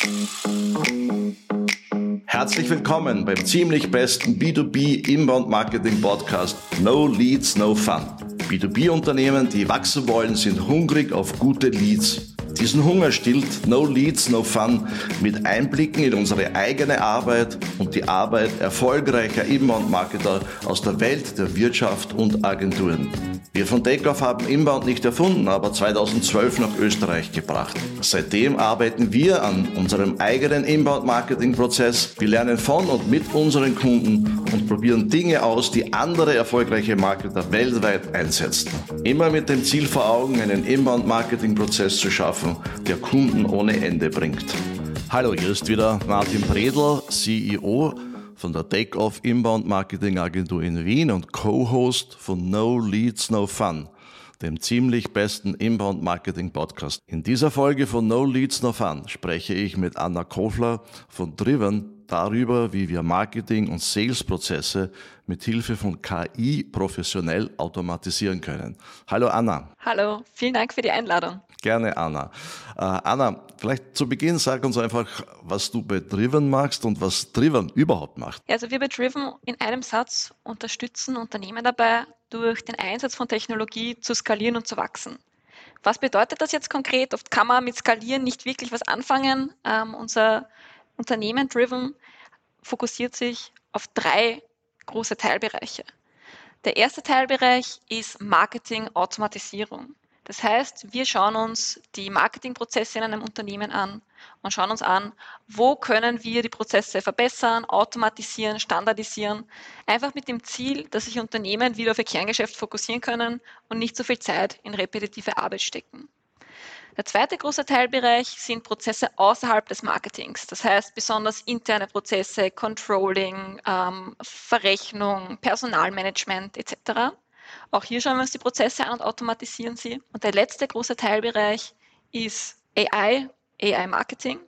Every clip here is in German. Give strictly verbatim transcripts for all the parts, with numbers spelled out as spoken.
Herzlich willkommen beim ziemlich besten B zwei B Inbound Marketing Podcast No Leads, No Fun. B zwei B-Unternehmen, die wachsen wollen, sind hungrig auf gute Leads. Diesen Hunger stillt No Leads, No Fun mit Einblicken in unsere eigene Arbeit und die Arbeit erfolgreicher Inbound-Marketer aus der Welt der Wirtschaft und Agenturen. Wir von Takeoff haben Inbound nicht erfunden, aber zweitausendzwölf nach Österreich gebracht. Seitdem arbeiten wir an unserem eigenen Inbound-Marketing-Prozess. Wir lernen von und mit unseren Kunden und probieren Dinge aus, die andere erfolgreiche Marketer weltweit einsetzen. Immer mit dem Ziel vor Augen, einen Inbound-Marketing-Prozess zu schaffen, der Kunden ohne Ende bringt. Hallo, hier ist wieder Martin Bredl, C E O von der Takeoff Inbound Marketing Agentur in Wien und Co-Host von No Leads, No Fun, dem ziemlich besten Inbound Marketing Podcast. In dieser Folge von No Leads, No Fun spreche ich mit Anna Kofler von Driven darüber, wie wir Marketing- und Sales-Prozesse mit Hilfe von K I professionell automatisieren können. Hallo Anna. Hallo, vielen Dank für die Einladung. Gerne, Anna. Äh, Anna, vielleicht zu Beginn sag uns einfach, was du bei Driven machst und was Driven überhaupt macht. Also wir bei Driven in einem Satz unterstützen Unternehmen dabei, durch den Einsatz von Technologie zu skalieren und zu wachsen. Was bedeutet das jetzt konkret? Oft kann man mit Skalieren nicht wirklich was anfangen. Ähm, unser Unternehmen Driven fokussiert sich auf drei große Teilbereiche. Der erste Teilbereich ist Marketing-Automatisierung. Das heißt, wir schauen uns die Marketingprozesse in einem Unternehmen an und schauen uns an, wo können wir die Prozesse verbessern, automatisieren, standardisieren, einfach mit dem Ziel, dass sich Unternehmen wieder auf ihr Kerngeschäft fokussieren können und nicht so viel Zeit in repetitive Arbeit stecken. Der zweite große Teilbereich sind Prozesse außerhalb des Marketings, das heißt besonders interne Prozesse, Controlling, ähm, Verrechnung, Personalmanagement et cetera. Auch hier schauen wir uns die Prozesse an und automatisieren sie. Und der letzte große Teilbereich ist A I, A I-Marketing.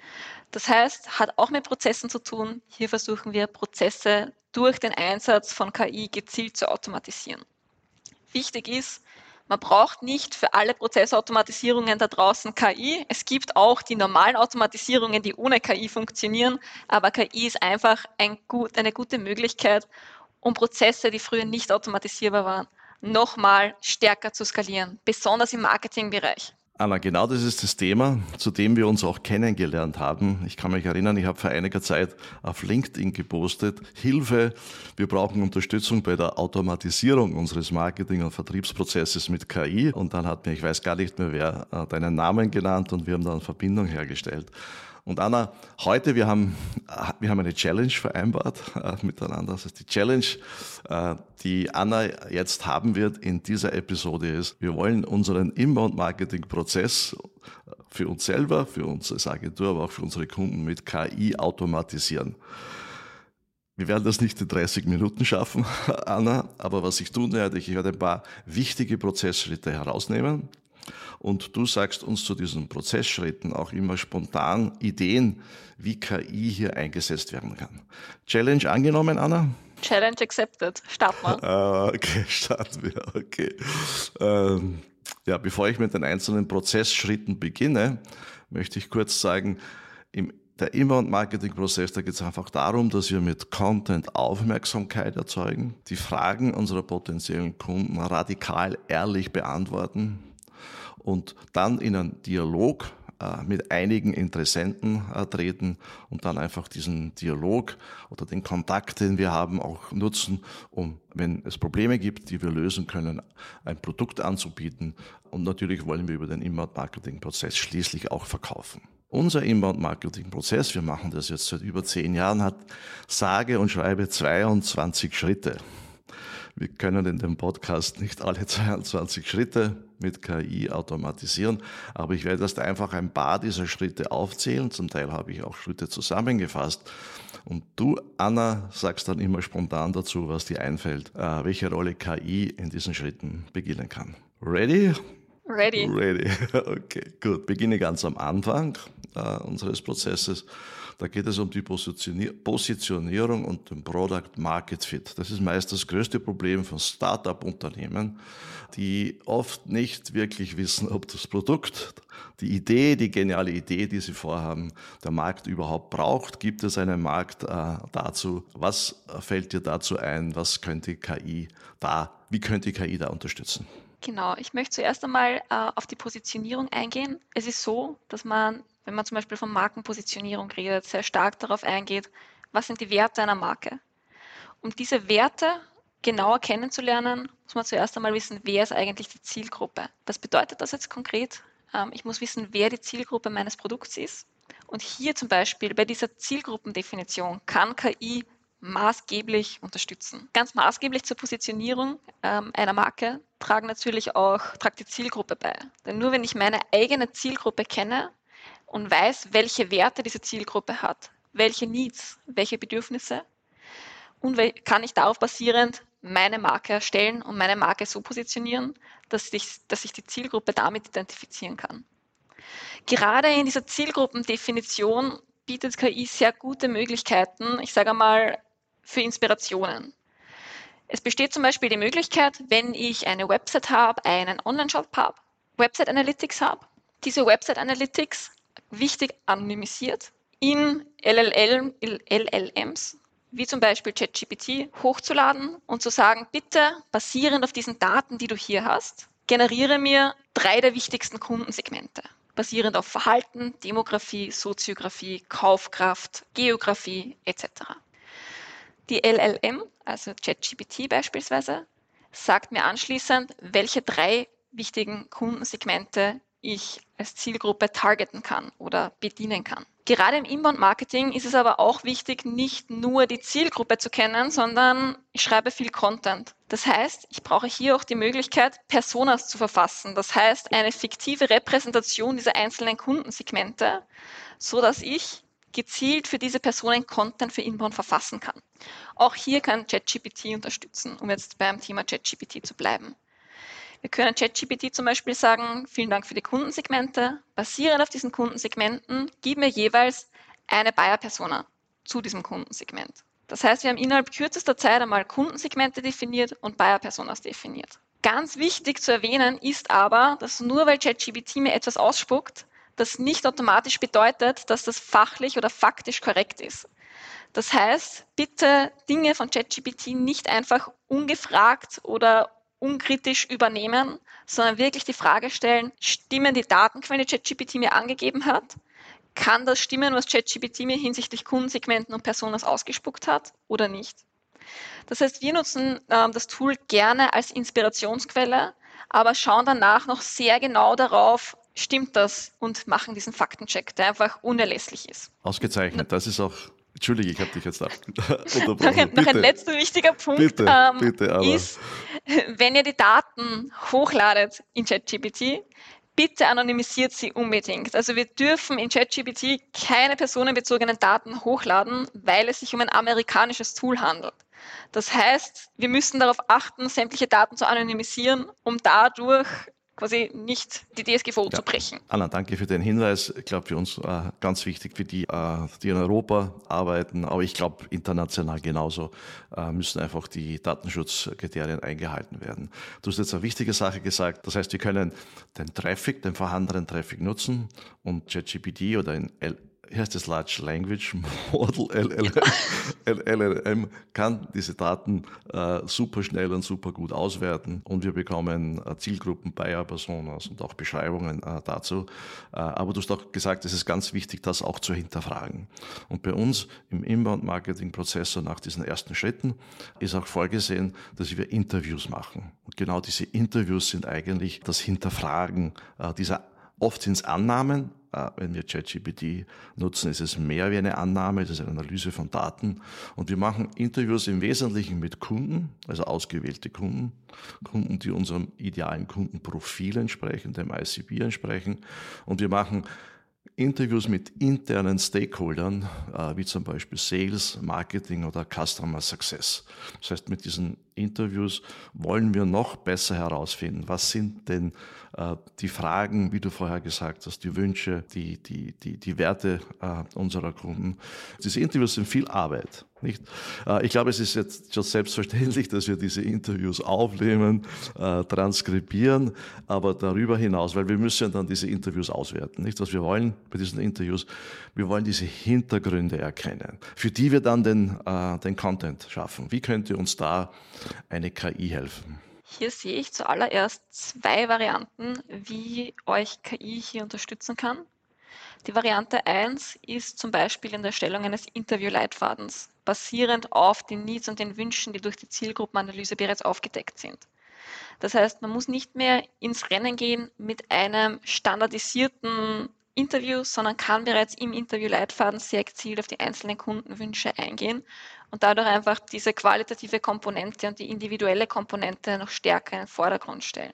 Das heißt, hat auch mit Prozessen zu tun. Hier versuchen wir, Prozesse durch den Einsatz von K I gezielt zu automatisieren. Wichtig ist, man braucht nicht für alle Prozessautomatisierungen da draußen K I. Es gibt auch die normalen Automatisierungen, die ohne K I funktionieren, aber K I ist einfach ein gut, eine gute Möglichkeit, um Prozesse, die früher nicht automatisierbar waren, nochmal stärker zu skalieren, besonders im Marketingbereich. Anna, genau das ist das Thema, zu dem wir uns auch kennengelernt haben. Ich kann mich erinnern, ich habe vor einiger Zeit auf LinkedIn gepostet, Hilfe, wir brauchen Unterstützung bei der Automatisierung unseres Marketing- und Vertriebsprozesses mit K I. Und dann hat mir, ich weiß gar nicht mehr wer, deinen Namen genannt und wir haben dann Verbindung hergestellt. Und Anna, heute, wir haben, wir haben eine Challenge vereinbart äh, miteinander. Das heißt, die Challenge, äh, die Anna jetzt haben wird in dieser Episode ist, wir wollen unseren Inbound-Marketing-Prozess für uns selber, für uns als Agentur, aber auch für unsere Kunden mit K I automatisieren. Wir werden das nicht in dreißig Minuten schaffen, Anna, aber was ich tun werde, ich werde ein paar wichtige Prozessschritte herausnehmen. Und du sagst uns zu diesen Prozessschritten auch immer spontan Ideen, wie K I hier eingesetzt werden kann. Challenge angenommen, Anna? Challenge accepted. Starten wir. Ah, okay, starten wir. Okay. Ähm, ja, bevor ich mit den einzelnen Prozessschritten beginne, möchte ich kurz sagen, im Der Inbound-Marketing-Prozess, da geht es einfach darum, dass wir mit Content Aufmerksamkeit erzeugen, die Fragen unserer potenziellen Kunden radikal ehrlich beantworten, und dann in einen Dialog äh, mit einigen Interessenten äh, treten und dann einfach diesen Dialog oder den Kontakt, den wir haben, auch nutzen, um, wenn es Probleme gibt, die wir lösen können, ein Produkt anzubieten. Und natürlich wollen wir über den Inbound-Marketing-Prozess schließlich auch verkaufen. Unser Inbound-Marketing-Prozess, wir machen das jetzt seit über zehn Jahren, hat sage und schreibe zweiundzwanzig Schritte. Wir können in dem Podcast nicht alle zweiundzwanzig Schritte mit K I automatisieren, aber ich werde erst einfach ein paar dieser Schritte aufzählen. Zum Teil habe ich auch Schritte zusammengefasst. Und du, Anna, sagst dann immer spontan dazu, was dir einfällt, äh, welche Rolle K I in diesen Schritten beginnen kann. Ready? Ready. Ready. Okay, gut. Beginne ganz am Anfang äh, unseres Prozesses. Da geht es um die Positionierung und den Product Market Fit. Das ist meist das größte Problem von Start-up-Unternehmen, die oft nicht wirklich wissen, ob das Produkt, die Idee, die geniale Idee, die sie vorhaben, der Markt überhaupt braucht. Gibt es einen Markt äh, dazu? Was fällt dir dazu ein? Was könnte K I da, wie könnte K I da unterstützen? Genau, ich möchte zuerst einmal äh, auf die Positionierung eingehen. Es ist so, dass man, wenn man zum Beispiel von Markenpositionierung redet, sehr stark darauf eingeht, was sind die Werte einer Marke. Um diese Werte genauer kennenzulernen, muss man zuerst einmal wissen, wer ist eigentlich die Zielgruppe. Was bedeutet das jetzt konkret? Ähm, ich muss wissen, wer die Zielgruppe meines Produkts ist. Und hier zum Beispiel bei dieser Zielgruppendefinition kann K I maßgeblich unterstützen. Ganz maßgeblich zur Positionierung ähm, einer Marke tragen natürlich auch, tragt die Zielgruppe bei. Denn nur wenn ich meine eigene Zielgruppe kenne und weiß, welche Werte diese Zielgruppe hat, welche Needs, welche Bedürfnisse, und kann ich darauf basierend meine Marke erstellen und meine Marke so positionieren, dass ich, dass ich die Zielgruppe damit identifizieren kann. Gerade in dieser Zielgruppendefinition bietet K I sehr gute Möglichkeiten, ich sage einmal, für Inspirationen. Es besteht zum Beispiel die Möglichkeit, wenn ich eine Website habe, einen Online-Shop habe, Website Analytics habe, diese Website Analytics wichtig anonymisiert in L L Ms, wie zum Beispiel ChatGPT, hochzuladen und zu sagen, bitte basierend auf diesen Daten, die du hier hast, generiere mir drei der wichtigsten Kundensegmente, basierend auf Verhalten, Demografie, Soziografie, Kaufkraft, Geografie et cetera. Die L L M, also ChatGPT beispielsweise, sagt mir anschließend, welche drei wichtigen Kundensegmente ich als Zielgruppe targeten kann oder bedienen kann. Gerade im Inbound-Marketing ist es aber auch wichtig, nicht nur die Zielgruppe zu kennen, sondern ich schreibe viel Content. Das heißt, ich brauche hier auch die Möglichkeit, Personas zu verfassen. Das heißt, eine fiktive Repräsentation dieser einzelnen Kundensegmente, so dass ich gezielt für diese Personen Content für Inbound verfassen kann. Auch hier kann ChatGPT unterstützen, um jetzt beim Thema ChatGPT zu bleiben. Wir können ChatGPT zum Beispiel sagen, vielen Dank für die Kundensegmente. Basierend auf diesen Kundensegmenten, gib mir jeweils eine Buyer-Persona zu diesem Kundensegment. Das heißt, wir haben innerhalb kürzester Zeit einmal Kundensegmente definiert und Buyer-Personas definiert. Ganz wichtig zu erwähnen ist aber, dass nur weil ChatGPT mir etwas ausspuckt, das nicht automatisch bedeutet, dass das fachlich oder faktisch korrekt ist. Das heißt, bitte Dinge von ChatGPT nicht einfach ungefragt oder unkritisch übernehmen, sondern wirklich die Frage stellen, stimmen die Datenquellen, die ChatGPT mir angegeben hat? Kann das stimmen, was ChatGPT mir hinsichtlich Kundensegmenten und Personas ausgespuckt hat oder nicht? Das heißt, wir nutzen äh, das Tool gerne als Inspirationsquelle, aber schauen danach noch sehr genau darauf, stimmt das, und machen diesen Faktencheck, der einfach unerlässlich ist. Ausgezeichnet, das ist auch, Entschuldige, ich habe dich jetzt unterbrochen. Noch ein, noch ein letzter wichtiger Punkt bitte, ähm, bitte, aber. ist, wenn ihr die Daten hochladet in ChatGPT, bitte anonymisiert sie unbedingt. Also wir dürfen in ChatGPT keine personenbezogenen Daten hochladen, weil es sich um ein amerikanisches Tool handelt. Das heißt, wir müssen darauf achten, sämtliche Daten zu anonymisieren, um dadurch quasi nicht die D S G V O ja. zu brechen. Anna, danke für den Hinweis. Ich glaube, für uns äh, ganz wichtig, für die, äh, die in Europa arbeiten, aber ich glaube, international genauso äh, müssen einfach die Datenschutzkriterien eingehalten werden. Du hast jetzt eine wichtige Sache gesagt. Das heißt, wir können den Traffic, den vorhandenen Traffic nutzen und ChatGPT oder in L Hier heißt es Large Language Model, L L M, kann diese Daten äh, super schnell und super gut auswerten und wir bekommen äh, Zielgruppen, Buyer-Personas und auch Beschreibungen äh, dazu. Äh, aber du hast auch gesagt, es ist ganz wichtig, das auch zu hinterfragen. Und bei uns im Inbound-Marketing-Prozess, so nach diesen ersten Schritten, ist auch vorgesehen, dass wir Interviews machen. Und genau diese Interviews sind eigentlich das Hinterfragen äh, dieser, oft sind es Annahmen. Wenn wir ChatGPT nutzen, ist es mehr wie eine Annahme, es ist eine Analyse von Daten. Und wir machen Interviews im Wesentlichen mit Kunden, also ausgewählte Kunden, Kunden, die unserem idealen Kundenprofil entsprechen, dem I C B entsprechen. Und wir machen Interviews mit internen Stakeholdern, wie zum Beispiel Sales, Marketing oder Customer Success. Das heißt, mit diesen Interviews wollen wir noch besser herausfinden, was sind denn äh, die Fragen, wie du vorher gesagt hast, die Wünsche, die, die, die, die Werte äh, unserer Kunden. Diese Interviews sind viel Arbeit. Nicht? Äh, ich glaube, es ist jetzt schon selbstverständlich, dass wir diese Interviews aufnehmen, äh, transkribieren, aber darüber hinaus, weil wir müssen dann diese Interviews auswerten. Nicht? Was wir wollen bei diesen Interviews, wir wollen diese Hintergründe erkennen, für die wir dann den, äh, den Content schaffen. Wie könnte uns da eine K I helfen? Hier sehe ich zuallererst zwei Varianten, wie euch K I hier unterstützen kann. Die Variante eins ist zum Beispiel in der Erstellung eines Interviewleitfadens, basierend auf den Needs und den Wünschen, die durch die Zielgruppenanalyse bereits aufgedeckt sind. Das heißt, man muss nicht mehr ins Rennen gehen mit einem standardisierten Interview, sondern kann bereits im Interviewleitfaden sehr gezielt auf die einzelnen Kundenwünsche eingehen und dadurch einfach diese qualitative Komponente und die individuelle Komponente noch stärker in den Vordergrund stellen.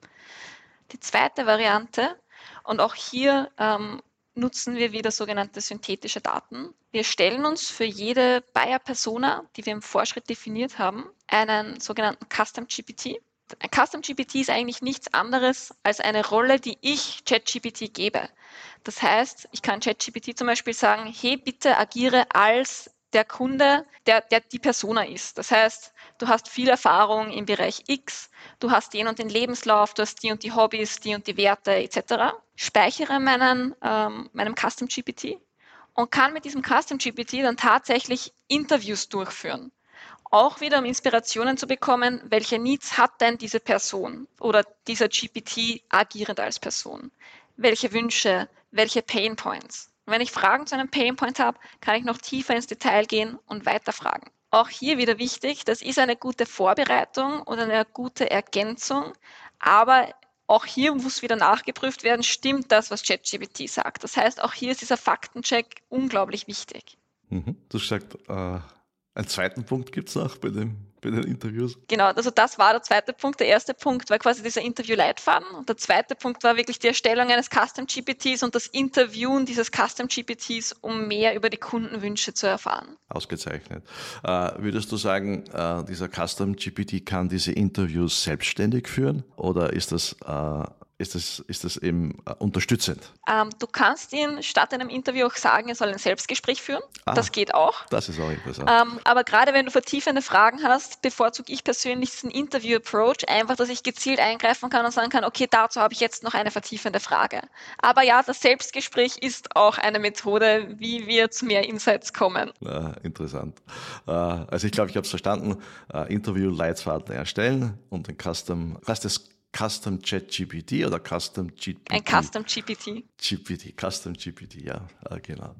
Die zweite Variante, und auch hier ähm, nutzen wir wieder sogenannte synthetische Daten. Wir stellen uns für jede Buyer-Persona, die wir im Vorschritt definiert haben, einen sogenannten Custom G P T. Ein Custom G P T ist eigentlich nichts anderes als eine Rolle, die ich ChatGPT gebe. Das heißt, ich kann ChatGPT zum Beispiel sagen, hey, bitte agiere als der Kunde, der, der die Persona ist. Das heißt, du hast viel Erfahrung im Bereich X, du hast den und den Lebenslauf, du hast die und die Hobbys, die und die Werte et cetera. Speichere meinen, ähm, meinem Custom G P T und kann mit diesem Custom G P T dann tatsächlich Interviews durchführen. Auch wieder, um Inspirationen zu bekommen, welche Needs hat denn diese Person oder dieser G P T agierend als Person? Welche Wünsche, welche Pain Points? Und wenn ich Fragen zu einem Pain Point habe, kann ich noch tiefer ins Detail gehen und weiterfragen. Auch hier wieder wichtig, das ist eine gute Vorbereitung oder eine gute Ergänzung, aber auch hier muss wieder nachgeprüft werden, stimmt das, was ChatGPT sagt? Das heißt, auch hier ist dieser Faktencheck unglaublich wichtig. Mhm. Du hast gesagt, äh einen zweiten Punkt gibt es noch bei, dem, bei den Interviews? Genau, also das war der zweite Punkt. Der erste Punkt war quasi dieser Interview-Leitfaden und der zweite Punkt war wirklich die Erstellung eines Custom G P Ts und das Interviewen dieses Custom G P Ts, um mehr über die Kundenwünsche zu erfahren. Ausgezeichnet. Äh, würdest du sagen, äh, dieser Custom G P T kann diese Interviews selbstständig führen oder ist das äh, Ist das, ist das eben äh, unterstützend? Ähm, du kannst ihn statt einem Interview auch sagen, er soll ein Selbstgespräch führen. Ah, das geht auch. Das ist auch interessant. Ähm, aber gerade wenn du vertiefende Fragen hast, bevorzuge ich persönlich diesen Interview-Approach, einfach, dass ich gezielt eingreifen kann und sagen kann, okay, dazu habe ich jetzt noch eine vertiefende Frage. Aber ja, das Selbstgespräch ist auch eine Methode, wie wir zu mehr Insights kommen. Ja, interessant. Äh, also ich glaube, ich habe es verstanden. Äh, Interview-Leitfaden erstellen und ein Custom, was das Custom Chat G P T oder Custom G P T? Ein Custom G P T. G P T, Custom G P T, ja, äh, genau.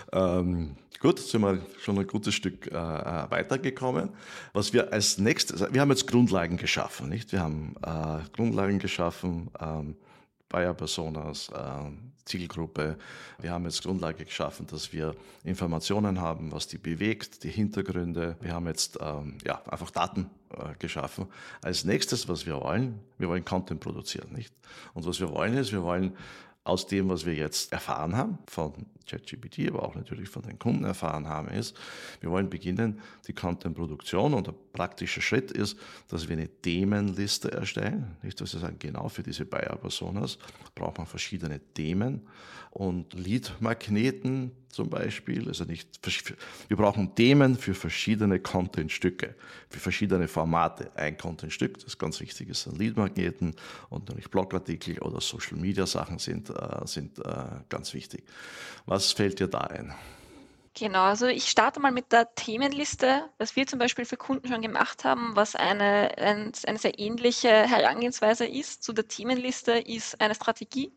Ähm, gut, sind wir schon ein gutes Stück äh, weitergekommen. Was wir als nächstes, wir haben jetzt Grundlagen geschaffen, nicht? Wir haben äh, Grundlagen geschaffen, ähm, Buyer-Personas, äh, Zielgruppe. Wir haben jetzt Grundlage geschaffen, dass wir Informationen haben, was die bewegt, die Hintergründe. Wir haben jetzt ähm, ja, einfach Daten äh, geschaffen. Als nächstes, was wir wollen, wir wollen Content produzieren, nicht? Und was wir wollen ist, wir wollen aus dem, was wir jetzt erfahren haben, von ChatGPT, aber auch natürlich von den Kunden erfahren haben, ist, wir wollen beginnen, die Content-Produktion, und der praktische Schritt ist, dass wir eine Themenliste erstellen. Nicht, dass wir sagen, genau für diese Buyer-Personas braucht man verschiedene Themen und Lead-Magneten zum Beispiel. Also nicht, wir brauchen Themen für verschiedene Content-Stücke, für verschiedene Formate. Ein Content-Stück, das ganz wichtig ist, sind Lead-Magneten, und natürlich Blogartikel oder Social-Media-Sachen sind, äh, sind äh, ganz wichtig. Was fällt dir da ein? Genau, also ich starte mal mit der Themenliste, was wir zum Beispiel für Kunden schon gemacht haben, was eine, ein, eine sehr ähnliche Herangehensweise ist zu der Themenliste, ist eine Strategie.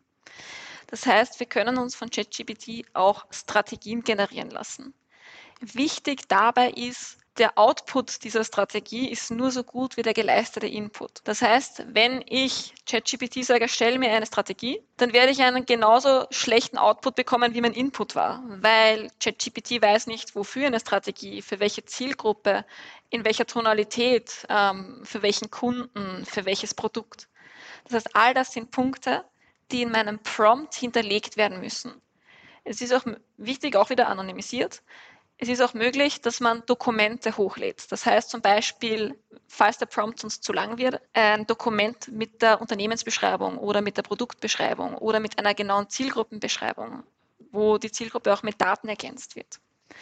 Das heißt, wir können uns von ChatGPT auch Strategien generieren lassen. Wichtig dabei ist, der Output dieser Strategie ist nur so gut wie der geleistete Input. Das heißt, wenn ich ChatGPT sage, stell mir eine Strategie, dann werde ich einen genauso schlechten Output bekommen, wie mein Input war, weil ChatGPT weiß nicht, wofür eine Strategie, für welche Zielgruppe, in welcher Tonalität, ähm, für welchen Kunden, für welches Produkt. Das heißt, all das sind Punkte, die in meinem Prompt hinterlegt werden müssen. Es ist auch wichtig, auch wieder anonymisiert. Es ist auch möglich, dass man Dokumente hochlädt. Das heißt zum Beispiel, falls der Prompt uns zu lang wird, ein Dokument mit der Unternehmensbeschreibung oder mit der Produktbeschreibung oder mit einer genauen Zielgruppenbeschreibung, wo die Zielgruppe auch mit Daten ergänzt wird.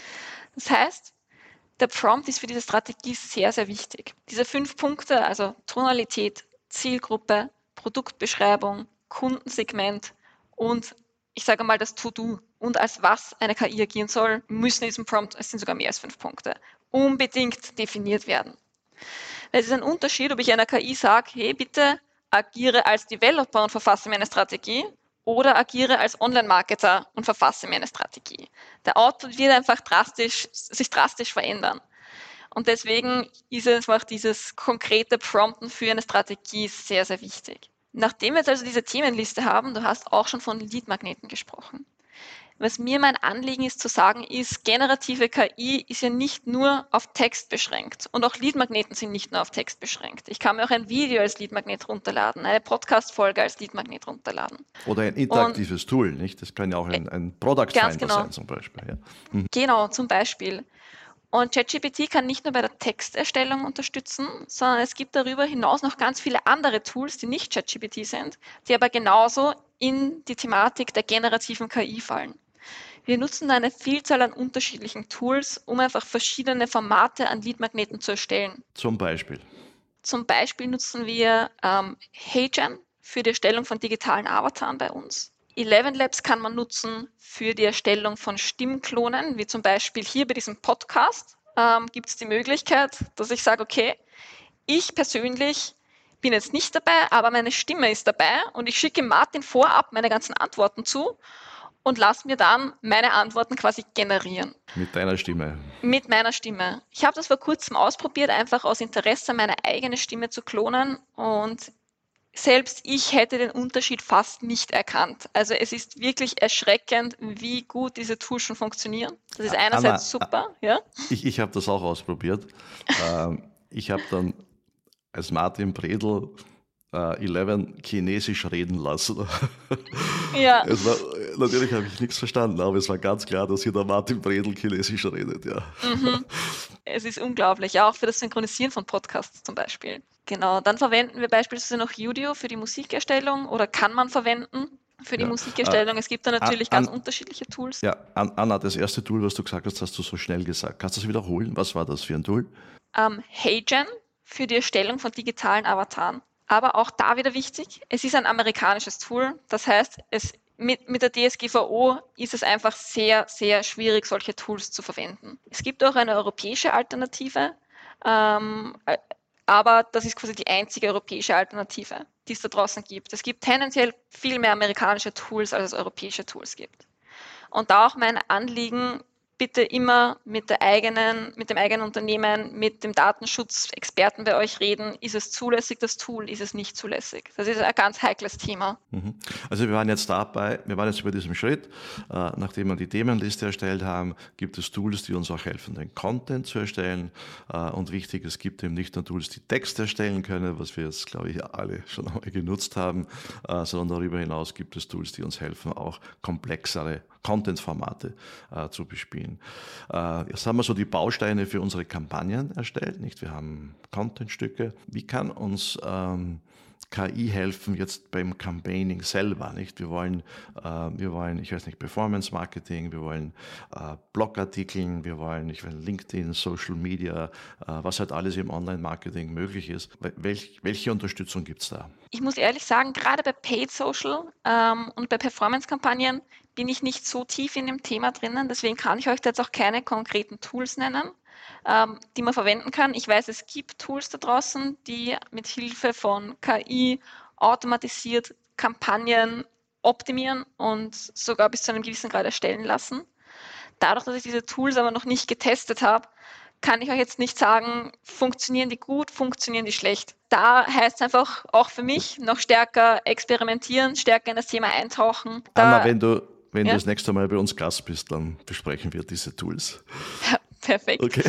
Das heißt, der Prompt ist für diese Strategie sehr, sehr wichtig. Diese fünf Punkte, also Tonalität, Zielgruppe, Produktbeschreibung, Kundensegment und ich sage mal das To-Do und als was eine K I agieren soll, müssen in diesem Prompt, es sind sogar mehr als fünf Punkte, unbedingt definiert werden. Es ist ein Unterschied, ob ich einer K I sage, hey, bitte agiere als Developer und verfasse mir eine Strategie oder agiere als Online-Marketer und verfasse mir eine Strategie. Der Output wird einfach drastisch, sich drastisch verändern. Und deswegen ist einfach dieses konkrete Prompten für eine Strategie sehr, sehr wichtig. Nachdem wir jetzt also diese Themenliste haben, du hast auch schon von Lead-Magneten gesprochen. Was mir mein Anliegen ist zu sagen, ist, generative K I ist ja nicht nur auf Text beschränkt und auch Lead-Magneten sind nicht nur auf Text beschränkt. Ich kann mir auch ein Video als Lead-Magnet runterladen, eine Podcast-Folge als Lead-Magnet runterladen. Oder ein interaktives und, Tool, nicht? Das kann ja auch ein, ein Product-Finder genau. sein zum Beispiel. Ja. Mhm. Genau, zum Beispiel. Und ChatGPT kann nicht nur bei der Texterstellung unterstützen, sondern es gibt darüber hinaus noch ganz viele andere Tools, die nicht ChatGPT sind, die aber genauso in die Thematik der generativen K I fallen. Wir nutzen da eine Vielzahl an unterschiedlichen Tools, um einfach verschiedene Formate an Lead-Magneten zu erstellen. Zum Beispiel? Zum Beispiel nutzen wir ähm, HeyGen für die Erstellung von digitalen Avataren bei uns. Eleven Labs kann man nutzen für die Erstellung von Stimmklonen, wie zum Beispiel hier bei diesem Podcast ähm, gibt es die Möglichkeit, dass ich sage, okay, ich persönlich bin jetzt nicht dabei, aber meine Stimme ist dabei und ich schicke Martin vorab meine ganzen Antworten zu und lasse mir dann meine Antworten quasi generieren. Mit deiner Stimme? Mit meiner Stimme. Ich habe das vor kurzem ausprobiert, einfach aus Interesse, meine eigene Stimme zu klonen und selbst ich hätte den Unterschied fast nicht erkannt. Also es ist wirklich erschreckend, wie gut diese Tools schon funktionieren. Das ist einerseits Anna, super. Ja? Ich, ich habe das auch ausprobiert. ähm, ich habe dann als Martin Bredl äh, Eleven chinesisch reden lassen. Ja. Es war, natürlich habe ich nichts verstanden, aber es war ganz klar, dass hier der Martin Bredl chinesisch redet. Ja. Mhm. Es ist unglaublich, auch für das Synchronisieren von Podcasts zum Beispiel. Genau, dann verwenden wir beispielsweise noch Udio für die Musikerstellung oder kann man verwenden für die ja. Musikerstellung. Es gibt da natürlich An, ganz unterschiedliche Tools. Ja, Anna, das erste Tool, was du gesagt hast, hast du so schnell gesagt. Kannst du das wiederholen? Was war das für ein Tool? Um, HeyGen für die Erstellung von digitalen Avataren. Aber auch da wieder wichtig, es ist ein amerikanisches Tool. Das heißt, es, mit, mit der D S G V O ist es einfach sehr, sehr schwierig, solche Tools zu verwenden. Es gibt auch eine europäische Alternative, ähm, aber das ist quasi die einzige europäische Alternative, die es da draußen gibt. Es gibt tendenziell viel mehr amerikanische Tools, als es europäische Tools gibt. Und da auch mein Anliegen, bitte immer mit der eigenen, mit dem eigenen Unternehmen, mit dem Datenschutzexperten bei euch reden. Ist es zulässig, das Tool? Ist es nicht zulässig? Das ist ein ganz heikles Thema. Also wir waren jetzt dabei, wir waren jetzt bei diesem Schritt. Äh, nachdem wir die Themenliste erstellt haben, gibt es Tools, die uns auch helfen, den Content zu erstellen. Äh, und wichtig, es gibt eben nicht nur Tools, die Text erstellen können, was wir jetzt, glaube ich, alle schon einmal genutzt haben, äh, sondern darüber hinaus gibt es Tools, die uns helfen, auch komplexere Content-Formate äh, zu bespielen. Äh, jetzt haben wir so die Bausteine für unsere Kampagnen erstellt, nicht? Wir haben Contentstücke. Wie kann uns ähm, K I helfen jetzt beim Campaigning selber, nicht? Wir wollen, äh, wir wollen, ich weiß nicht, Performance Marketing, wir wollen äh, Blogartikeln, wir wollen, ich will LinkedIn, Social Media, äh, was halt alles im Online-Marketing möglich ist. Welch, welche Unterstützung gibt es da? Ich muss ehrlich sagen, gerade bei Paid Social ähm, und bei Performance-Kampagnen bin ich nicht so tief in dem Thema drinnen, deswegen kann ich euch da jetzt auch keine konkreten Tools nennen, ähm, die man verwenden kann. Ich weiß, es gibt Tools da draußen, die mit Hilfe von K I automatisiert Kampagnen optimieren und sogar bis zu einem gewissen Grad erstellen lassen. Dadurch, dass ich diese Tools aber noch nicht getestet habe, kann ich euch jetzt nicht sagen, funktionieren die gut, funktionieren die schlecht. Da heißt es einfach auch für mich noch stärker experimentieren, stärker in das Thema eintauchen. Da, Anna, wenn du Wenn ja? du das nächste Mal bei uns Gast bist, dann besprechen wir diese Tools. Ja, perfekt. Okay.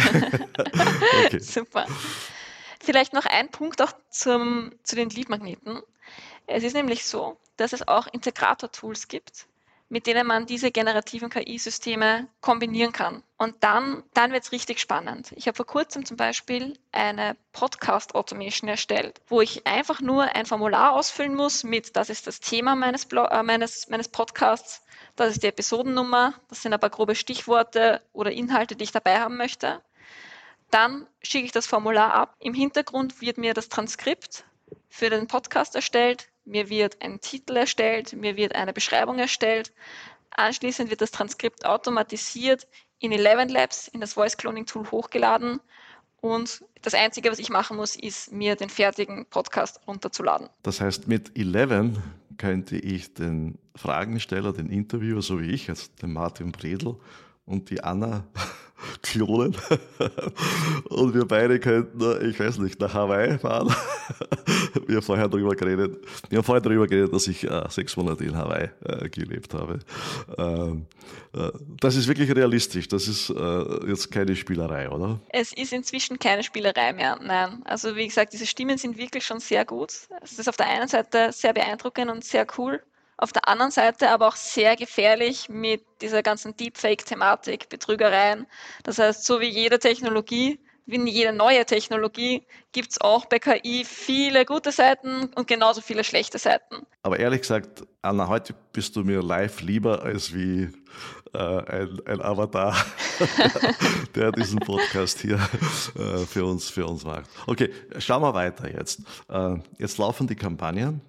Okay. Super. Vielleicht noch ein Punkt auch zum, zu den Lead-Magneten. Es ist nämlich so, dass es auch Integrator-Tools gibt, mit denen man diese generativen K I-Systeme kombinieren kann. Und dann, dann wird es richtig spannend. Ich habe vor kurzem zum Beispiel eine Podcast-Automation erstellt, wo ich einfach nur ein Formular ausfüllen muss mit, das ist das Thema meines, Blog, äh, meines, meines Podcasts, das ist die Episodennummer, das sind ein paar grobe Stichworte oder Inhalte, die ich dabei haben möchte. Dann schicke ich das Formular ab. Im Hintergrund wird mir das Transkript für den Podcast erstellt, mir wird ein Titel erstellt, mir wird eine Beschreibung erstellt. Anschließend wird das Transkript automatisiert in Eleven Labs, in das Voice Cloning Tool hochgeladen. Und das Einzige, was ich machen muss, ist, mir den fertigen Podcast runterzuladen. Das heißt, mit Eleven könnte ich den Fragensteller, den Interviewer, so wie ich, also den Martin Bredl und die Anna klonen und wir beide könnten, ich weiß nicht, nach Hawaii fahren. Wir haben vorher darüber geredet, wir haben vorher darüber geredet, dass ich äh, sechs Monate in Hawaii äh, gelebt habe. Ähm, äh, das ist wirklich realistisch, das ist äh, jetzt keine Spielerei, oder? Es ist inzwischen keine Spielerei mehr, nein. Also wie gesagt, diese Stimmen sind wirklich schon sehr gut. Es ist auf der einen Seite sehr beeindruckend und sehr cool. Auf der anderen Seite aber auch sehr gefährlich mit dieser ganzen Deepfake-Thematik, Betrügereien. Das heißt, so wie jede Technologie, wie jede neue Technologie, gibt es auch bei K I viele gute Seiten und genauso viele schlechte Seiten. Aber ehrlich gesagt, Anna, heute bist du mir live lieber als wie äh, ein, ein Avatar, der diesen Podcast hier äh, für uns, für uns macht. Okay, schauen wir weiter jetzt. Äh, jetzt laufen die Kampagnen.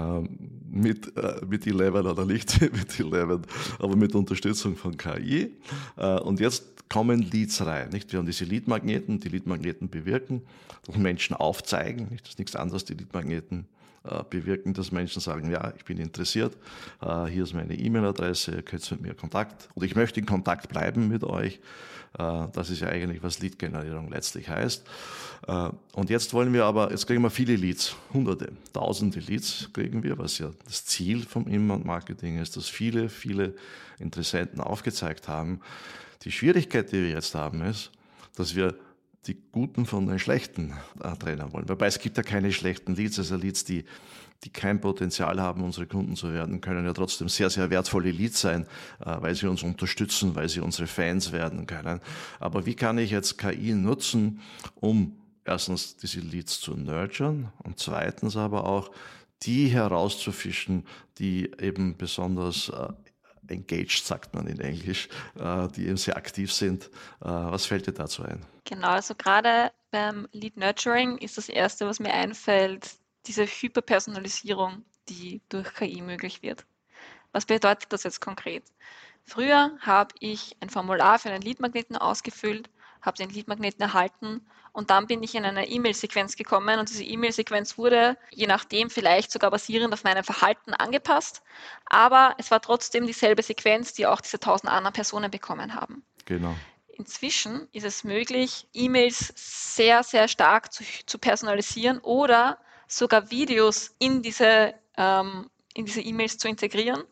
Mit, äh, mit Eleven oder nicht mit Eleven, aber mit Unterstützung von K I. Äh, und jetzt kommen Leads rein. Nicht? Wir haben diese Leadmagneten, die Leadmagneten bewirken, dass Menschen aufzeigen. Nicht? Das ist nichts anderes, die Leadmagneten äh, bewirken, dass Menschen sagen, ja, ich bin interessiert, äh, hier ist meine E-Mail-Adresse, ihr könnt mit mir Kontakt und ich möchte in Kontakt bleiben mit euch. Äh, das ist ja eigentlich, was Lead-Generierung letztlich heißt. Äh, und jetzt wollen wir aber, jetzt kriegen wir viele Leads, hunderte, tausende Leads kriegen wir, was ja das Ziel vom Inbound-Marketing ist, dass viele, viele Interessenten aufgezeigt haben. Die Schwierigkeit, die wir jetzt haben, ist, dass wir die Guten von den Schlechten äh, trennen wollen. Wobei es gibt ja keine schlechten Leads, also Leads, die, die kein Potenzial haben, unsere Kunden zu werden, können ja trotzdem sehr, sehr wertvolle Leads sein, äh, weil sie uns unterstützen, weil sie unsere Fans werden können. Aber wie kann ich jetzt K I nutzen, um erstens diese Leads zu nurturen und zweitens aber auch die herauszufischen, die eben besonders äh, engaged, sagt man in Englisch, äh, die eben sehr aktiv sind. Äh, was fällt dir dazu ein? Genau, also gerade beim Lead Nurturing ist das Erste, was mir einfällt, diese Hyperpersonalisierung, die durch K I möglich wird. Was bedeutet das jetzt konkret? Früher habe ich ein Formular für einen Leadmagneten ausgefüllt, habe den Leadmagneten erhalten und dann bin ich in eine E-Mail-Sequenz gekommen und diese E-Mail-Sequenz wurde je nachdem vielleicht sogar basierend auf meinem Verhalten angepasst, aber es war trotzdem dieselbe Sequenz, die auch diese tausend anderen Personen bekommen haben. Genau. Inzwischen ist es möglich, E-Mails sehr, sehr stark zu, zu personalisieren oder sogar Videos in diese, ähm, in diese E-Mails zu integrieren,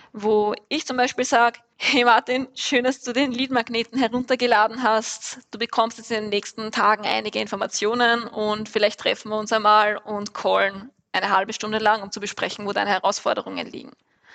wo ich zum Beispiel sage, hey Martin, schön, dass du den Leadmagneten heruntergeladen hast. Du bekommst jetzt in den nächsten Tagen einige Informationen und vielleicht treffen wir uns einmal und callen eine halbe Stunde lang, um zu besprechen, wo deine Herausforderungen liegen.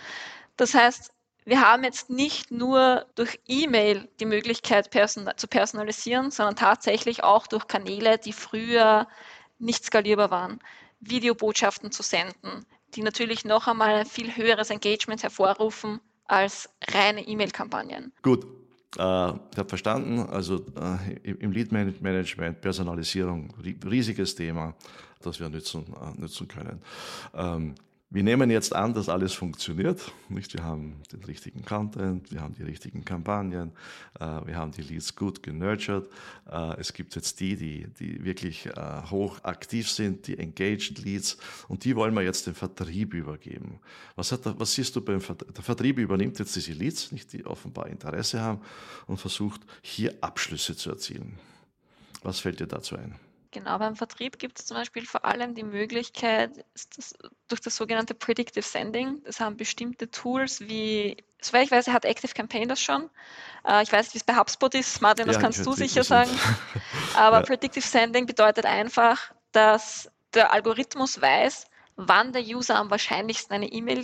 Das heißt, wir haben jetzt nicht nur durch E-Mail die Möglichkeit person- zu personalisieren, sondern tatsächlich auch durch Kanäle, die früher nicht skalierbar waren, Videobotschaften zu senden, die natürlich noch einmal ein viel höheres Engagement hervorrufen als reine E-Mail-Kampagnen. Gut, äh, ich habe verstanden, also äh, im Lead-Management, Personalisierung, riesiges Thema, das wir nutzen, äh, nutzen können. Ähm, Wir nehmen jetzt an, dass alles funktioniert. Nicht? Wir haben den richtigen Content, wir haben die richtigen Kampagnen, äh, wir haben die Leads gut genurtured. Äh, es gibt jetzt die, die, die wirklich äh, hoch aktiv sind, die engaged Leads, und die wollen wir jetzt dem Vertrieb übergeben. Was, hat, was siehst du beim Vertrieb? Der Vertrieb übernimmt jetzt diese Leads, nicht, die offenbar Interesse haben, und versucht hier Abschlüsse zu erzielen. Was fällt dir dazu ein? Genau, beim Vertrieb gibt es zum Beispiel vor allem die Möglichkeit, das, durch das sogenannte Predictive Sending, das haben bestimmte Tools wie, soweit ich weiß, hat ActiveCampaign das schon. Äh, ich weiß nicht, wie es bei HubSpot ist, Martin, das Ja, kannst du die- die sicher sind- sagen. Aber Ja. Predictive Sending bedeutet einfach, dass der Algorithmus weiß, wann der User am wahrscheinlichsten eine E-Mail liest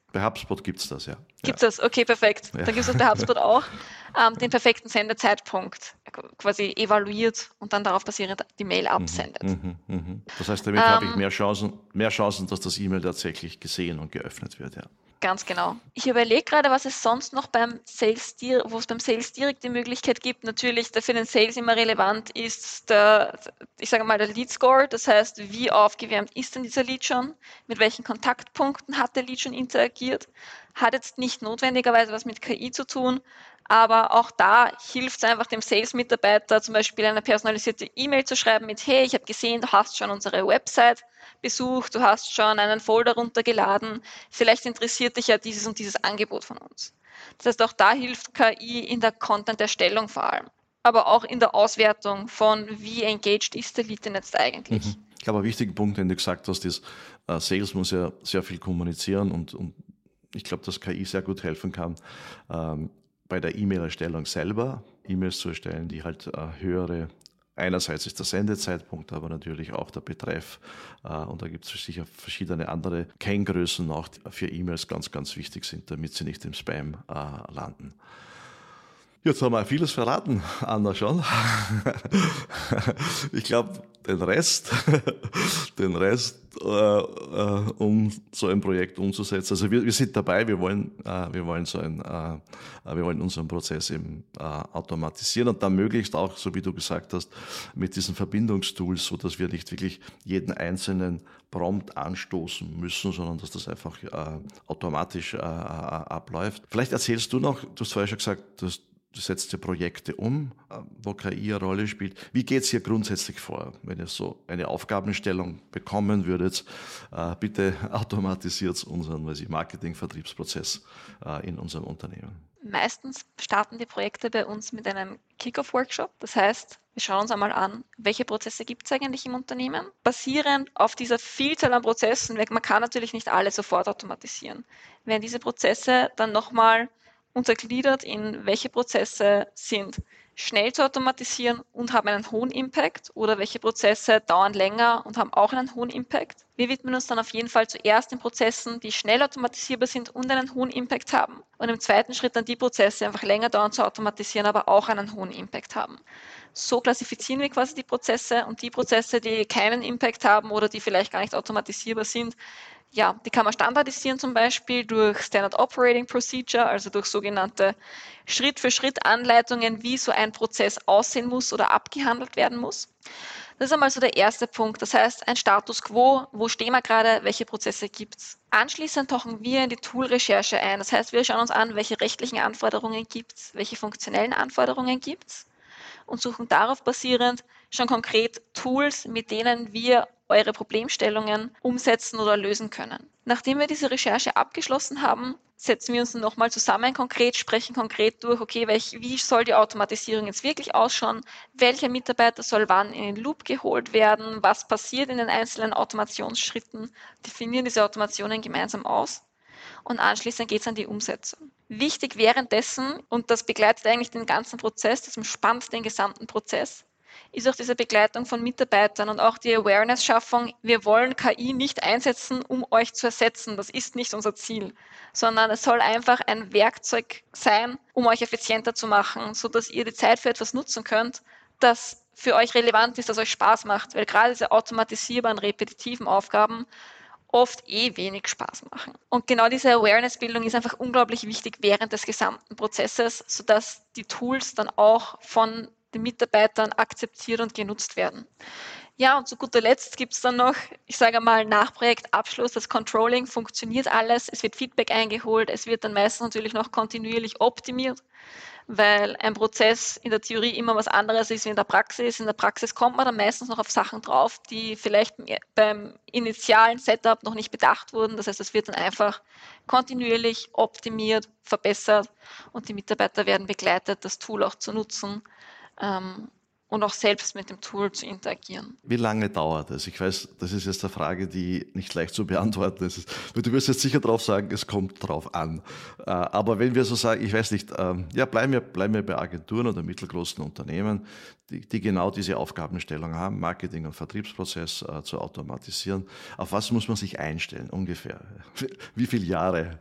Bei HubSpot gibt es das, ja. Gibt es das? Okay, perfekt. Ja. Dann gibt es das bei HubSpot auch. Ähm, den perfekten Sendezeitpunkt quasi evaluiert und dann darauf basierend die Mail absendet. Mhm, mh, mh. Das heißt, damit ähm, habe ich mehr Chancen, mehr Chancen, dass das E-Mail tatsächlich gesehen und geöffnet wird, ja. Ganz genau. Ich überlege gerade, was es sonst noch beim Sales, wo es beim Sales direkt die Möglichkeit gibt. Natürlich, der für den Sales immer relevant ist der, ich sage mal, der Lead Score. Das heißt, wie aufgewärmt ist denn dieser Lead schon? Mit welchen Kontaktpunkten hat der Lead schon interagiert? Hat jetzt nicht notwendigerweise was mit K I zu tun, aber auch da hilft es einfach dem Sales-Mitarbeiter, zum Beispiel eine personalisierte E-Mail zu schreiben mit, hey, ich habe gesehen, du hast schon unsere Website besucht, du hast schon einen Folder runtergeladen, vielleicht interessiert dich ja dieses und dieses Angebot von uns. Das heißt, auch da hilft K I in der Content-Erstellung vor allem, aber auch in der Auswertung von, wie engaged ist der Lead denn jetzt eigentlich. Mhm. Ich glaube, ein wichtiger Punkt, den du gesagt hast, ist, uh, Sales muss ja sehr viel kommunizieren und, und ich glaube, dass K I sehr gut helfen kann, ähm, bei der E-Mail-Erstellung selber, E-Mails zu erstellen, die halt äh, höhere, einerseits ist der Sendezeitpunkt, aber natürlich auch der Betreff äh, und da gibt es sicher verschiedene andere Kenngrößen auch, die für E-Mails ganz, ganz wichtig sind, damit sie nicht im Spam äh, landen. Jetzt haben wir vieles verraten, Anna, schon. Ich glaube, den Rest, den Rest, äh, äh, um so ein Projekt umzusetzen. Also wir, wir sind dabei, wir wollen, äh, wir wollen so ein, äh, wir wollen unseren Prozess eben äh, automatisieren und dann möglichst auch, so wie du gesagt hast, mit diesen Verbindungstools, so dass wir nicht wirklich jeden einzelnen Prompt anstoßen müssen, sondern dass das einfach äh, automatisch äh, abläuft. Vielleicht erzählst du noch, du hast vorher schon gesagt, dass du setzt ja Projekte um, wo K I eine Rolle spielt. Wie geht es hier grundsätzlich vor, wenn ihr so eine Aufgabenstellung bekommen würdet? Äh, bitte automatisiert unseren Marketing-Vertriebsprozess äh, in unserem Unternehmen. Meistens starten die Projekte bei uns mit einem Kick-Off-Workshop. Das heißt, wir schauen uns einmal an, welche Prozesse gibt es eigentlich im Unternehmen. Basierend auf dieser Vielzahl an Prozessen, man kann natürlich nicht alle sofort automatisieren, werden diese Prozesse dann nochmal untergliedert in welche Prozesse sind schnell zu automatisieren und haben einen hohen Impact oder welche Prozesse dauern länger und haben auch einen hohen Impact. Wir widmen uns dann auf jeden Fall zuerst den Prozessen, die schnell automatisierbar sind und einen hohen Impact haben und im zweiten Schritt dann die Prozesse, die einfach länger dauern zu automatisieren, aber auch einen hohen Impact haben. So klassifizieren wir quasi die Prozesse und die Prozesse, die keinen Impact haben oder die vielleicht gar nicht automatisierbar sind, ja, die kann man standardisieren zum Beispiel durch Standard Operating Procedure, also durch sogenannte Schritt-für-Schritt-Anleitungen, wie so ein Prozess aussehen muss oder abgehandelt werden muss. Das ist einmal so der erste Punkt. Das heißt, ein Status Quo, wo stehen wir gerade, welche Prozesse gibt es. Anschließend tauchen wir in die Tool-Recherche ein. Das heißt, wir schauen uns an, welche rechtlichen Anforderungen gibt es, welche funktionellen Anforderungen gibt es und suchen darauf basierend schon konkret Tools, mit denen wir eure Problemstellungen umsetzen oder lösen können. Nachdem wir diese Recherche abgeschlossen haben, setzen wir uns dann nochmal zusammen konkret, sprechen konkret durch, okay, welch, wie soll die Automatisierung jetzt wirklich ausschauen, welcher Mitarbeiter soll wann in den Loop geholt werden, was passiert in den einzelnen Automationsschritten, definieren diese Automationen gemeinsam aus und anschließend geht es an die Umsetzung. Wichtig währenddessen, und das begleitet eigentlich den ganzen Prozess, das umspannt den gesamten Prozess, ist auch diese Begleitung von Mitarbeitern und auch die Awareness-Schaffung. Wir wollen K I nicht einsetzen, um euch zu ersetzen. Das ist nicht unser Ziel, sondern es soll einfach ein Werkzeug sein, um euch effizienter zu machen, sodass ihr die Zeit für etwas nutzen könnt, das für euch relevant ist, das euch Spaß macht. Weil gerade diese automatisierbaren, repetitiven Aufgaben oft eh wenig Spaß machen. Und genau diese Awareness-Bildung ist einfach unglaublich wichtig während des gesamten Prozesses, sodass die Tools dann auch von den Mitarbeitern akzeptiert und genutzt werden. Ja, und zu guter Letzt gibt es dann noch, ich sage mal, nach Projektabschluss, das Controlling, funktioniert alles, es wird Feedback eingeholt, es wird dann meistens natürlich noch kontinuierlich optimiert, weil ein Prozess in der Theorie immer was anderes ist wie in der Praxis. In der Praxis kommt man dann meistens noch auf Sachen drauf, die vielleicht beim initialen Setup noch nicht bedacht wurden. Das heißt, es wird dann einfach kontinuierlich optimiert, verbessert und die Mitarbeiter werden begleitet, das Tool auch zu nutzen. Ähm, und auch selbst mit dem Tool zu interagieren. Wie lange dauert es? Ich weiß, das ist jetzt eine Frage, die nicht leicht zu beantworten ist. Du wirst jetzt sicher darauf sagen, es kommt drauf an. Aber wenn wir so sagen, ich weiß nicht, ja, bleiben wir, bleiben wir bei Agenturen oder mittelgroßen Unternehmen, die, die genau diese Aufgabenstellung haben, Marketing- und Vertriebsprozess äh, zu automatisieren. Auf was muss man sich einstellen ungefähr? Wie viele Jahre?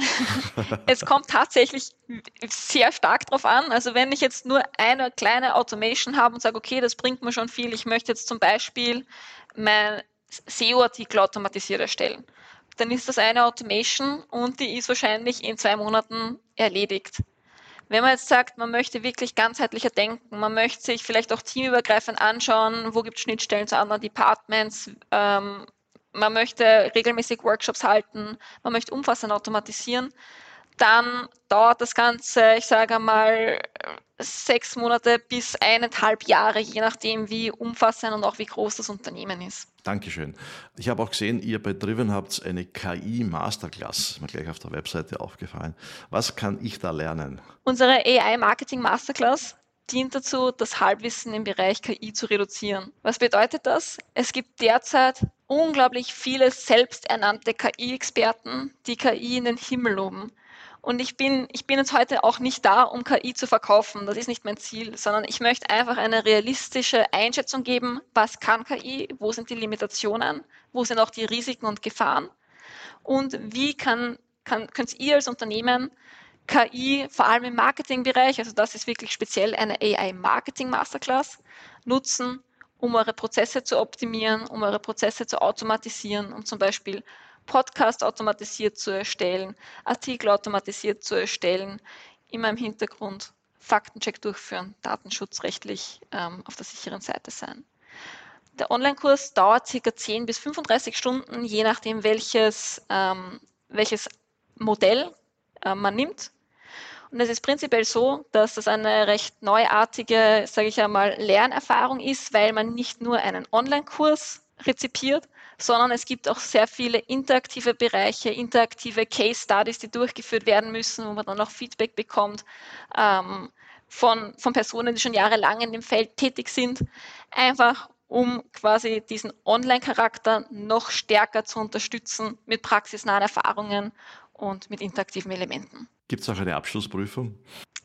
Es kommt tatsächlich sehr stark drauf an. Also wenn ich jetzt nur eine kleine Automation habe und sage, okay, das bringt mir schon viel, ich möchte jetzt zum Beispiel mein S E O-Artikel automatisiert erstellen, dann ist das eine Automation und die ist wahrscheinlich in zwei Monaten erledigt. Wenn man jetzt sagt, man möchte wirklich ganzheitlicher denken, man möchte sich vielleicht auch teamübergreifend anschauen, wo gibt es Schnittstellen zu anderen Departments, ähm, man möchte regelmäßig Workshops halten, man möchte umfassend automatisieren, dann dauert das Ganze, ich sage mal, sechs Monate bis eineinhalb Jahre, je nachdem, wie umfassend und auch wie groß das Unternehmen ist. Dankeschön. Ich habe auch gesehen, ihr bei Driven habt eine K I-Masterclass, ist mir gleich auf der Webseite aufgefallen. Was kann ich da lernen? Unsere A I-Marketing-Masterclass dient dazu, das Halbwissen im Bereich K I zu reduzieren. Was bedeutet das? Es gibt derzeit unglaublich viele selbsternannte K I-Experten, die K I in den Himmel loben. Und ich bin, ich bin jetzt heute auch nicht da, um K I zu verkaufen. Das ist nicht mein Ziel, sondern ich möchte einfach eine realistische Einschätzung geben, was kann K I, wo sind die Limitationen, wo sind auch die Risiken und Gefahren und wie kann, kann, könnt ihr als Unternehmen K I, vor allem im Marketingbereich, also das ist wirklich speziell eine A I-Marketing-Masterclass, nutzen, um eure Prozesse zu optimieren, um eure Prozesse zu automatisieren, um zum Beispiel Podcast automatisiert zu erstellen, Artikel automatisiert zu erstellen, immer im Hintergrund Faktencheck durchführen, datenschutzrechtlich ähm, auf der sicheren Seite sein. Der Online-Kurs dauert ca. zehn bis fünfunddreißig Stunden, je nachdem welches, ähm, welches Modell äh, man nimmt. Und es ist prinzipiell so, dass das eine recht neuartige, sage ich einmal, Lernerfahrung ist, weil man nicht nur einen Online-Kurs rezipiert, sondern es gibt auch sehr viele interaktive Bereiche, interaktive Case-Studies, die durchgeführt werden müssen, wo man dann auch Feedback bekommt ähm, von, von Personen, die schon jahrelang in dem Feld tätig sind, einfach um quasi diesen Online-Charakter noch stärker zu unterstützen mit praxisnahen Erfahrungen und mit interaktiven Elementen. Gibt es auch eine Abschlussprüfung?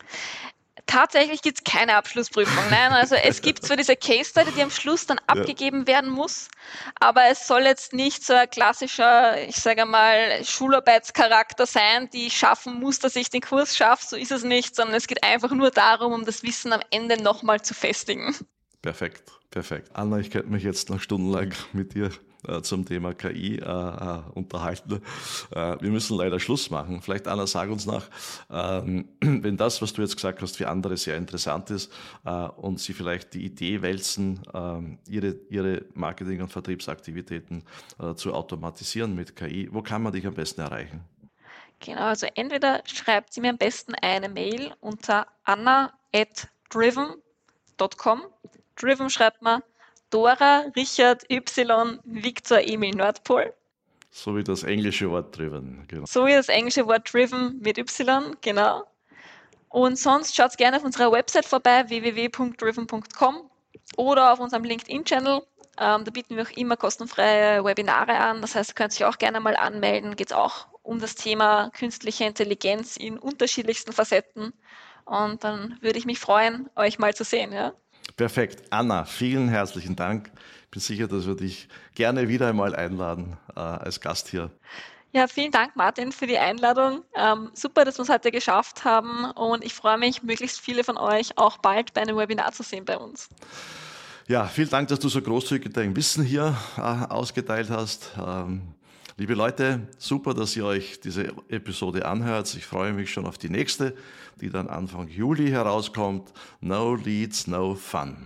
Tatsächlich gibt es keine Abschlussprüfung. Nein, also es gibt zwar diese Case Study, die am Schluss dann abgegeben ja. werden muss, aber es soll jetzt nicht so ein klassischer, ich sage mal, Schularbeitscharakter sein, die schaffen muss, dass ich den Kurs schaffe. So ist es nicht, sondern es geht einfach nur darum, um das Wissen am Ende nochmal zu festigen. Perfekt, perfekt. Anna, ich könnte mich jetzt noch stundenlang mit dir äh, zum Thema K I äh, äh, unterhalten. Äh, wir müssen leider Schluss machen. Vielleicht, Anna, sag uns nach, ähm, wenn das, was du jetzt gesagt hast, für andere sehr interessant ist äh, und sie vielleicht die Idee wälzen, äh, ihre, ihre Marketing- und Vertriebsaktivitäten äh, zu automatisieren mit K I, wo kann man dich am besten erreichen? Genau, also entweder schreibt sie mir am besten eine Mail unter anna at driven dot com. Driven schreibt man Dora, Richard, Y, Victor, Emil, Nordpol. So wie das englische Wort driven. Genau. So wie das englische Wort driven mit Y, genau. Und sonst schaut gerne auf unserer Website vorbei, w w w punkt driven punkt com oder auf unserem LinkedIn-Channel. Ähm, da bieten wir auch immer kostenfreie Webinare an. Das heißt, ihr könnt euch auch gerne mal anmelden. Geht es auch um das Thema künstliche Intelligenz in unterschiedlichsten Facetten. Und dann würde ich mich freuen, euch mal zu sehen. Ja? Perfekt. Anna, vielen herzlichen Dank. Ich bin sicher, dass wir dich gerne wieder einmal einladen äh, als Gast hier. Ja, vielen Dank, Martin, für die Einladung. Ähm, super, dass wir es heute geschafft haben und ich freue mich, möglichst viele von euch auch bald bei einem Webinar zu sehen bei uns. Ja, vielen Dank, dass du so großzügig dein Wissen hier äh, ausgeteilt hast. Ähm, liebe Leute, super, dass ihr euch diese Episode anhört. Ich freue mich schon auf die nächste, die dann Anfang Juli herauskommt. No Leads, No Fun.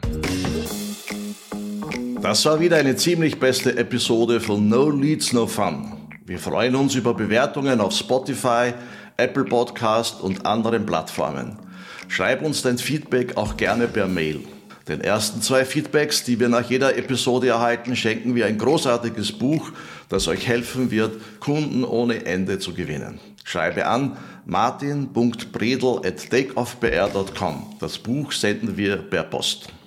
Das war wieder eine ziemlich beste Episode von No Leads, No Fun. Wir freuen uns über Bewertungen auf Spotify, Apple Podcast und anderen Plattformen. Schreib uns dein Feedback auch gerne per Mail. Den ersten zwei Feedbacks, die wir nach jeder Episode erhalten, schenken wir ein großartiges Buch, das euch helfen wird, Kunden ohne Ende zu gewinnen. Schreibe an martin punkt bredel at takeoffbr punkt com. Das Buch senden wir per Post.